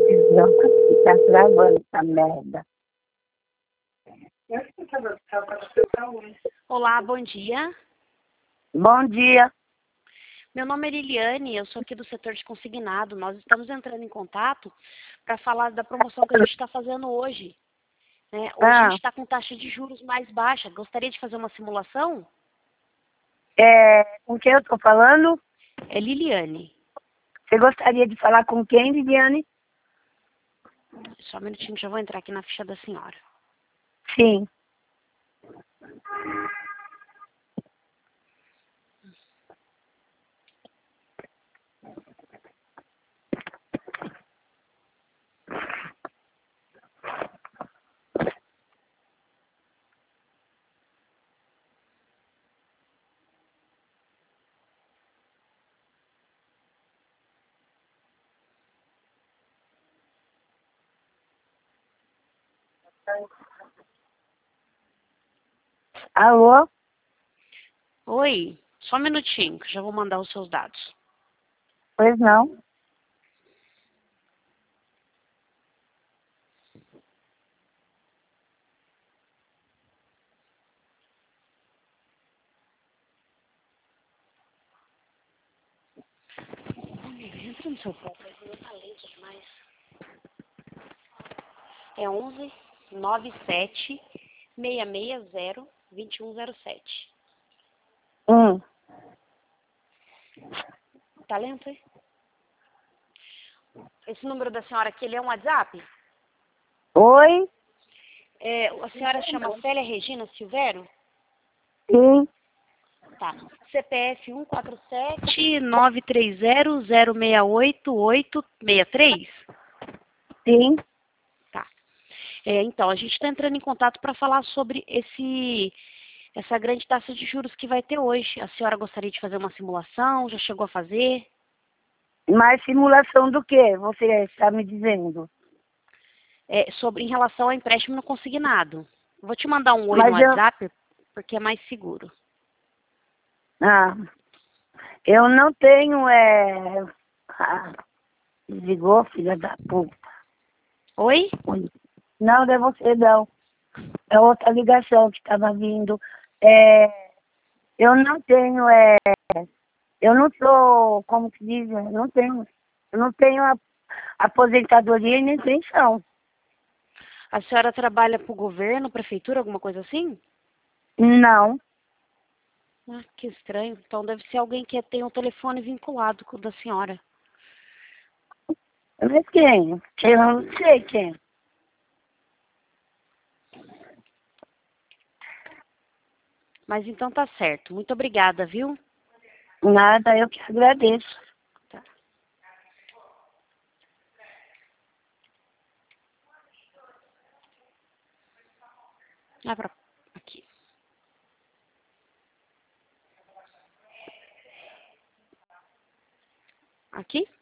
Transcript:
Droga, tá travando essa merda. Olá, bom dia. Bom dia. Meu nome é Liliane, eu sou aqui do setor de consignado. Nós estamos entrando em contato para falar da promoção que a gente está fazendo hoje. Né? Hoje a gente está com taxa de juros mais baixa. Gostaria de fazer uma simulação? Com quem eu tô falando? É Liliane. Você gostaria de falar com quem, Liliane? Só um minutinho, já vou entrar aqui na ficha da senhora. Sim. Alô? Oi, só um minutinho, que já vou mandar os seus dados. Pois não. Entra no seu próprio, tá lento demais. É 11 97 660 2107. Tá lento, hein? Esse número da senhora aqui, ele é um WhatsApp? Oi? A senhora chama Célia Regina Silvério? Sim. Tá. CPF 147-930-068-863? Sim. Tá. Então, a gente está entrando em contato para falar sobre essa grande taxa de juros que vai ter hoje. A senhora gostaria de fazer uma simulação? Já chegou a fazer? Mas simulação do quê? Você está me dizendo? Em relação ao empréstimo no consignado. Vou te mandar um oi no Mas WhatsApp, porque é mais seguro. eu não tenho, desligou, filha da puta. Oi? Não, não é você não. É outra ligação que estava vindo. Eu não tenho, eu não sou, como que diz, eu não tenho aposentadoria e nem pensão. A senhora trabalha para o governo, prefeitura, alguma coisa assim? Não. Ah, que estranho. Então deve ser alguém que tem um telefone vinculado com o da senhora. Mas quem? Eu não sei quem. Mas então tá certo. Muito obrigada, viu? Nada, eu que agradeço. Tá. Aqui. Aqui?